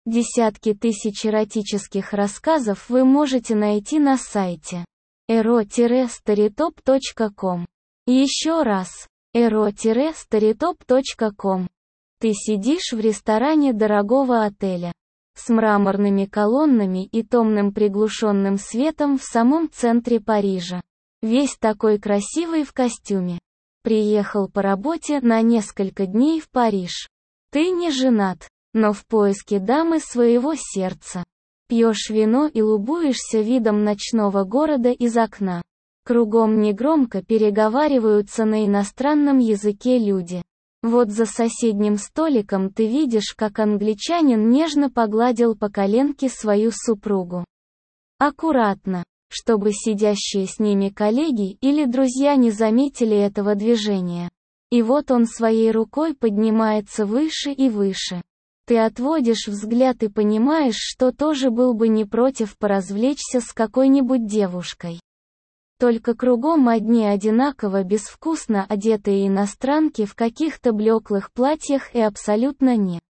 Десятки тысяч эротических рассказов вы можете найти на сайте ero-storytop.com. Еще раз, ero-storytop.com. Ты сидишь в ресторане дорогого отеля с мраморными колоннами и томным приглушенным светом в самом центре Парижа. Весь такой красивый в костюме. Приехал по работе на несколько дней в Париж. Ты не женат, но в поиске дамы своего сердца. Пьешь вино и лубуешься видом ночного города из окна. Кругом негромко переговариваются на иностранном языке люди. Вот за соседним столиком ты видишь, как англичанин нежно погладил по коленке свою супругу. Аккуратно, чтобы сидящие с ними коллеги или друзья не заметили этого движения. И вот он своей рукой поднимается выше и выше. Ты отводишь взгляд и понимаешь, что тоже был бы не против поразвлечься с какой-нибудь девушкой. Только кругом одни одинаково безвкусно одетые иностранки в каких-то блеклых платьях и абсолютно не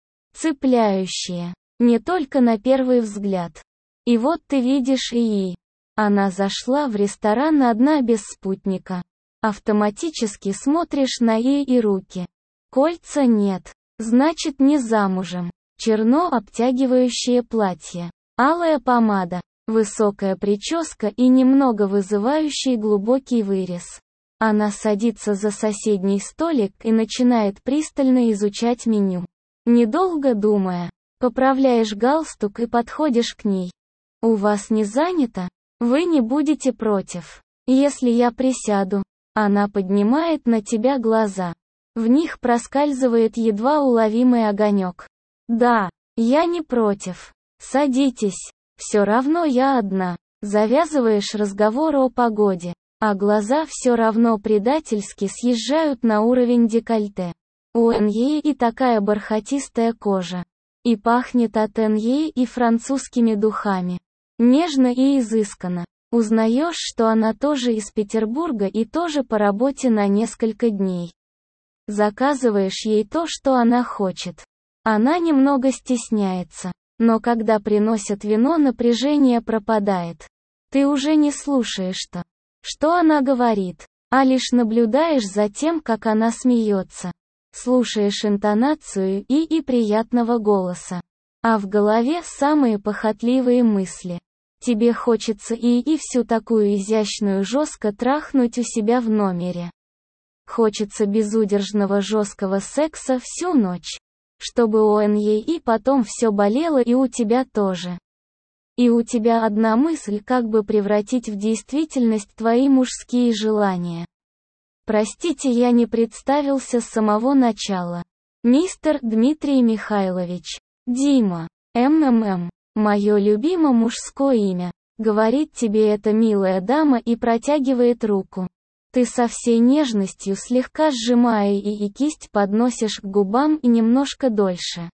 цепляющие, не только на первый взгляд. И вот ты видишь ии. Она зашла в ресторан одна без спутника. Автоматически смотришь на и руки. Кольца нет. Значит, не замужем. Черно обтягивающее платье. Алая помада. Высокая прическа и немного вызывающий глубокий вырез. Она садится за соседний столик и начинает пристально изучать меню. Недолго думая, поправляешь галстук и подходишь к ней. «У вас не занято? Вы не будете против, если я присяду?» Она поднимает на тебя глаза. В них проскальзывает едва уловимый огонек. «Да, я не против. Садитесь. Все равно я одна». Завязываешь разговор о погоде, а глаза все равно предательски съезжают на уровень декольте. У Эньи и такая бархатистая кожа. И пахнет от Эньи и французскими духами. Нежно и изысканно. Узнаешь, что она тоже из Петербурга и тоже по работе на несколько дней. Заказываешь ей то, что она хочет. Она немного стесняется, но когда приносят вино, напряжение пропадает. Ты уже не слушаешь что она говорит, а лишь наблюдаешь за тем, как она смеется. Слушаешь интонацию и приятного голоса. А в голове самые похотливые мысли. Тебе хочется и всю такую изящную жестко трахнуть у себя в номере. Хочется безудержного жесткого секса всю ночь. Чтобы у Эньи потом все болело и у тебя тоже. И у тебя одна мысль, как бы превратить в действительность твои мужские желания. Простите, я не представился с самого начала. Мистер Дмитрий Михайлович. Дима. МММ. Мое любимое мужское имя. Говорит тебе эта милая дама и протягивает руку. Ты со всей нежностью, слегка сжимая и кисть, подносишь к губам и немножко дольше,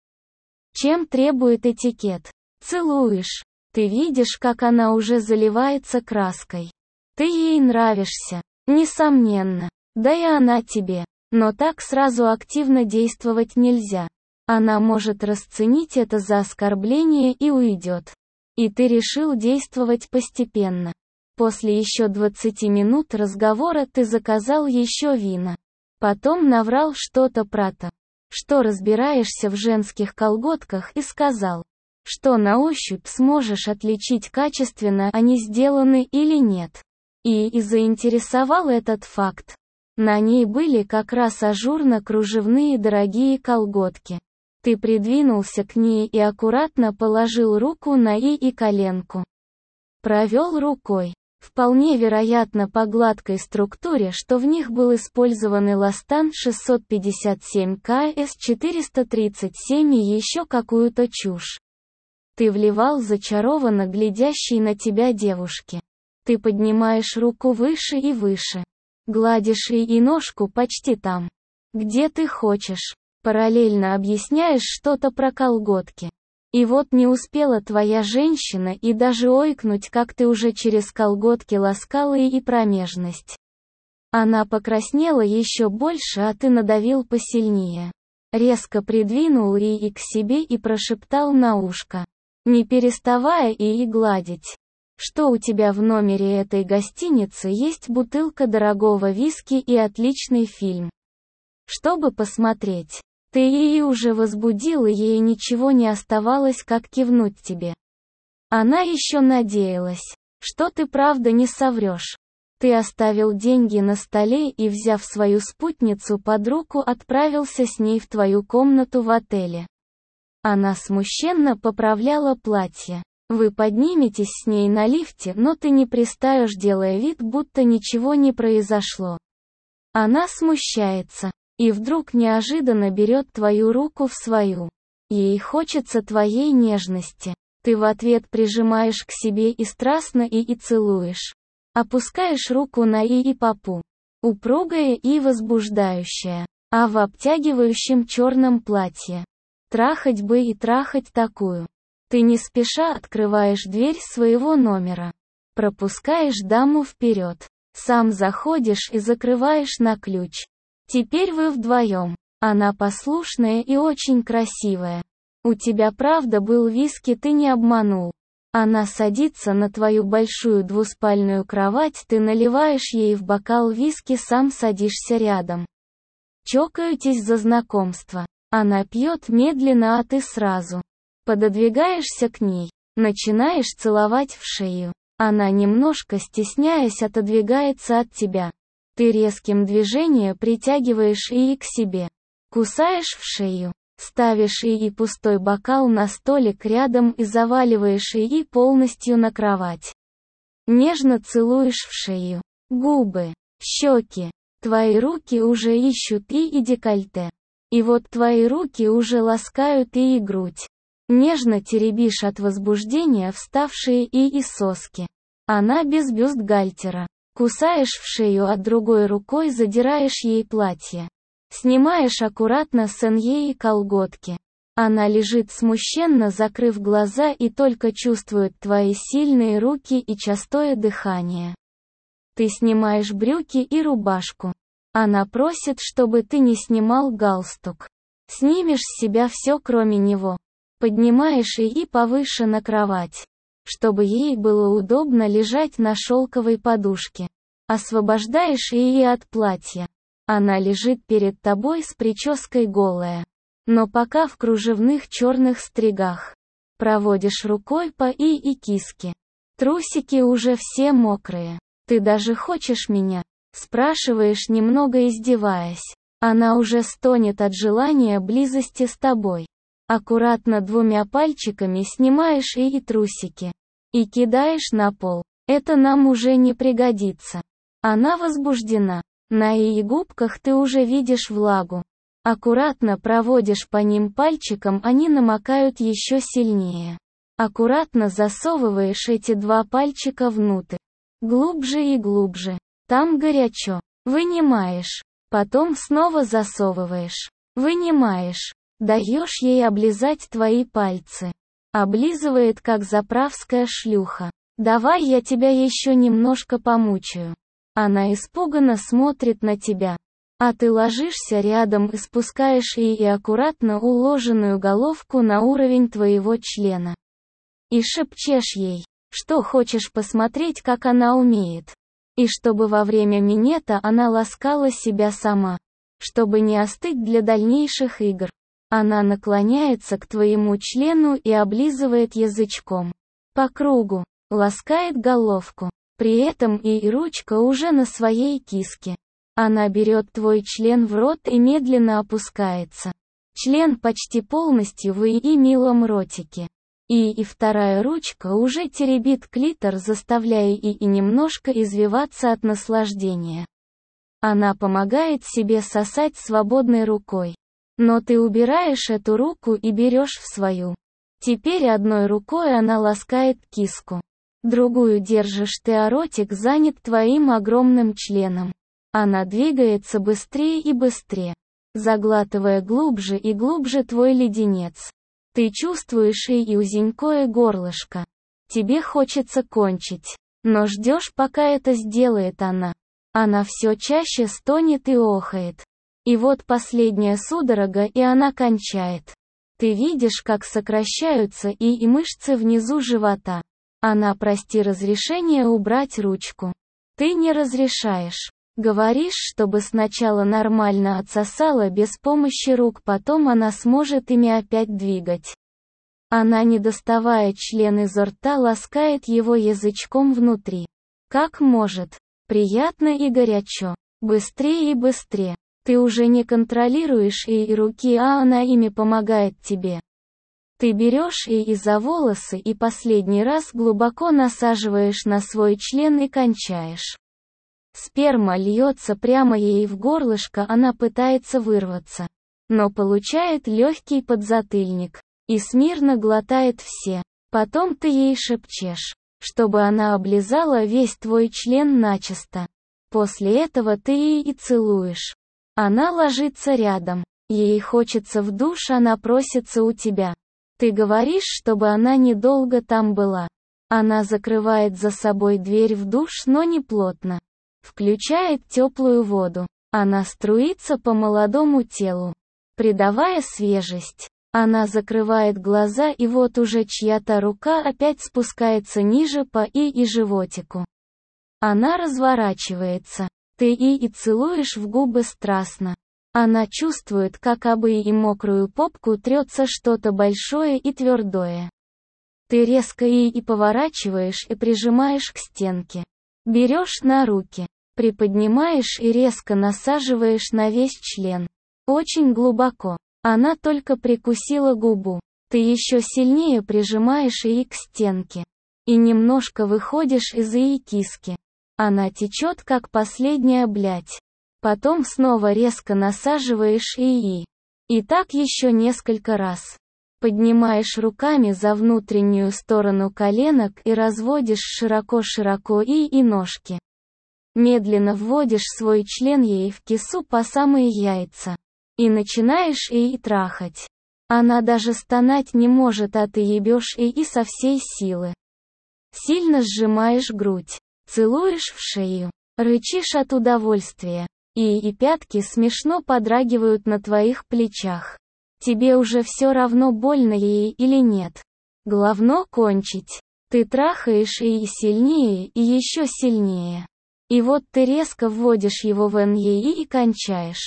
чем требует этикет. Целуешь. Ты видишь, как она уже заливается краской. Ты ей нравишься. Несомненно. Да и она тебе. Но так сразу активно действовать нельзя. Она может расценить это за оскорбление и уйдет. И ты решил действовать постепенно. После еще 20 минут разговора ты заказал еще вина. Потом наврал что-то про то, что разбираешься в женских колготках, и сказал, что на ощупь сможешь отличить, качественно они сделаны или нет. И заинтересовал этот факт. На ней были как раз ажурно-кружевные дорогие колготки. Ты придвинулся к ней и аккуратно положил руку на и коленку. Провел рукой. Вполне вероятно по гладкой структуре, что в них был использован эластан 657 КС 437 и еще какую-то чушь. Ты вливал зачарованно глядящей на тебя девушке. Ты поднимаешь руку выше и выше. Гладишь и ножку почти там, где ты хочешь. Параллельно объясняешь что-то про колготки. И вот не успела твоя женщина и даже ойкнуть, как ты уже через колготки ласкала и промежность. Она покраснела еще больше, а ты надавил посильнее. Резко придвинул Ии к себе и прошептал на ушко, не переставая Ии гладить. Что у тебя в номере этой гостиницы есть бутылка дорогого виски и отличный фильм. Чтобы посмотреть. Ты Ии уже возбудил, и ей ничего не оставалось, как кивнуть тебе. Она еще надеялась, что ты правда не соврешь. Ты оставил деньги на столе и, взяв свою спутницу под руку, отправился с ней в твою комнату в отеле. Она смущенно поправляла платье. Вы подниметесь с ней на лифте, но ты не пристаешь, делая вид, будто ничего не произошло. Она смущается. И вдруг неожиданно берет твою руку в свою. Ей хочется твоей нежности. Ты в ответ прижимаешь к себе и страстно и целуешь. Опускаешь руку на и попу. Упругая и возбуждающая. А в обтягивающем черном платье. Трахать бы и трахать такую. Ты не спеша открываешь дверь своего номера. Пропускаешь даму вперед. Сам заходишь и закрываешь на ключ. Теперь вы вдвоем. Она послушная и очень красивая. У тебя правда был виски, ты не обманул. Она садится на твою большую двуспальную кровать, ты наливаешь ей в бокал виски, сам садишься рядом. Чокаетесь за знакомство. Она пьет медленно, а ты сразу. Пододвигаешься к ней. Начинаешь целовать в шею. Она, немножко стесняясь, отодвигается от тебя. Ты резким движением притягиваешь Ии к себе. Кусаешь в шею. Ставишь Ии пустой бокал на столик рядом и заваливаешь Ии полностью на кровать. Нежно целуешь в шею. Губы. Щеки. Твои руки уже ищут Ии декольте. И вот твои руки уже ласкают Ии грудь. Нежно теребишь от возбуждения вставшие Ии соски. Она без бюстгальтера. Кусаешь в шею, а другой рукой задираешь ей платье. Снимаешь аккуратно с ей колготки. Она лежит смущенно, закрыв глаза, и только чувствует твои сильные руки и частое дыхание. Ты снимаешь брюки и рубашку. Она просит, чтобы ты не снимал галстук. Снимешь с себя все, кроме него. Поднимаешь Ии повыше на кровать, чтобы ей было удобно лежать на шелковой подушке. Освобождаешь Ии от платья. Она лежит перед тобой с прической голая, но пока в кружевных черных стригах. Проводишь рукой по Ии киске. Трусики уже все мокрые. Ты даже хочешь меня? Спрашиваешь, немного издеваясь. Она уже стонет от желания близости с тобой. Аккуратно двумя пальчиками снимаешь Ии трусики. И кидаешь на пол. Это нам уже не пригодится. Она возбуждена. На Ии губках ты уже видишь влагу. Аккуратно проводишь по ним пальчиком, они намокают еще сильнее. Аккуратно засовываешь эти два пальчика внутрь. Глубже и глубже. Там горячо. Вынимаешь. Потом снова засовываешь. Вынимаешь. Даешь ей облизать твои пальцы. Облизывает, как заправская шлюха. Давай я тебя еще немножко помучаю. Она испуганно смотрит на тебя. А ты ложишься рядом и спускаешь ей аккуратно уложенную головку на уровень твоего члена. И шепчешь ей, что хочешь посмотреть, как она умеет. И чтобы во время минета она ласкала себя сама. Чтобы не остыть для дальнейших игр. Она наклоняется к твоему члену и облизывает язычком. По кругу. Ласкает головку. При этом и ручка уже на своей киске. Она берет твой член в рот и медленно опускается. Член почти полностью в Ии милом ротике. И вторая ручка уже теребит клитор, заставляя Ии немножко извиваться от наслаждения. Она помогает себе сосать свободной рукой. Но ты убираешь эту руку и берешь в свою. Теперь одной рукой она ласкает киску. Другую держишь ты, а ротик занят твоим огромным членом. Она двигается быстрее и быстрее, заглатывая глубже и глубже твой леденец. Ты чувствуешь и узенькое горлышко. Тебе хочется кончить, но ждешь, пока это сделает она. Она все чаще стонет и охает. И вот последняя судорога, и она кончает. Ты видишь, как сокращаются и мышцы внизу живота. Она проси разрешения убрать ручку. Ты не разрешаешь. Говоришь, чтобы сначала нормально отсосала без помощи рук, потом она сможет ими опять двигать. Она, не доставая член изо рта, ласкает его язычком внутри. Как может. Приятно и горячо. Быстрее и быстрее. Ты уже не контролируешь и руки, а она ими помогает тебе. Ты берешь и за волосы и последний раз глубоко насаживаешь на свой член и кончаешь. Сперма льется прямо ей в горлышко, она пытается вырваться, но получает легкий подзатыльник и смирно глотает все. Потом ты ей шепчешь, чтобы она облизала весь твой член начисто. После этого ты ей и целуешь. Она ложится рядом. Ей хочется в душ, она просится у тебя. Ты говоришь, чтобы она недолго там была. Она закрывает за собой дверь в душ, но не плотно. Включает теплую воду. Она струится по молодому телу, придавая свежесть. Она закрывает глаза, и вот уже чья-то рука опять спускается ниже по и животику. Она разворачивается. Ты и целуешь в губы страстно. Она чувствует, как об и мокрую попку трется что-то большое и твердое. Ты резко и поворачиваешь и прижимаешь к стенке. Берешь на руки, приподнимаешь и резко насаживаешь на весь член. Очень глубоко. Она только прикусила губу. Ты еще сильнее прижимаешь и к стенке. И немножко выходишь из и киски. Она течет, как последняя блядь. Потом снова резко насаживаешь и. И так еще несколько раз. Поднимаешь руками за внутреннюю сторону коленок и разводишь широко-широко и ножки. Медленно вводишь свой член ей в кису по самые яйца. И начинаешь и трахать. Она даже стонать не может, а ты ебешь и со всей силы. Сильно сжимаешь грудь. Целуешь в шею. Рычишь от удовольствия. И пятки смешно подрагивают на твоих плечах. Тебе уже все равно, больно ей или нет. Главное кончить. Ты трахаешь и сильнее, и еще сильнее. И вот ты резко вводишь его в ей и кончаешь.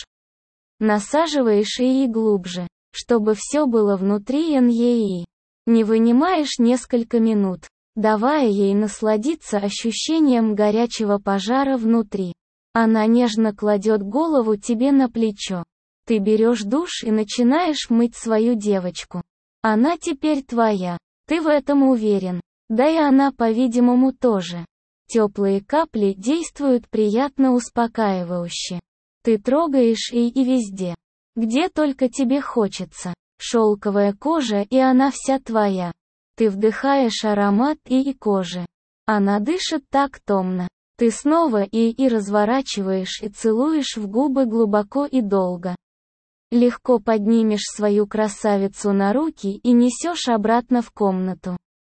Насаживаешь и глубже, чтобы все было внутри ей. Не вынимаешь несколько минут, давая ей насладиться ощущением горячего пожара внутри. Она нежно кладет голову тебе на плечо. Ты берешь душ и начинаешь мыть свою девочку. Она теперь твоя. Ты в этом уверен. Да и она, по-видимому, тоже. Теплые капли действуют приятно успокаивающе. Ты трогаешь и везде, где только тебе хочется. Шелковая кожа, и она вся твоя. Ты вдыхаешь аромат и кожи. Она дышит так томно. Ты снова и разворачиваешь и целуешь в губы глубоко и долго. Легко поднимешь свою красавицу на руки и несешь обратно в комнату.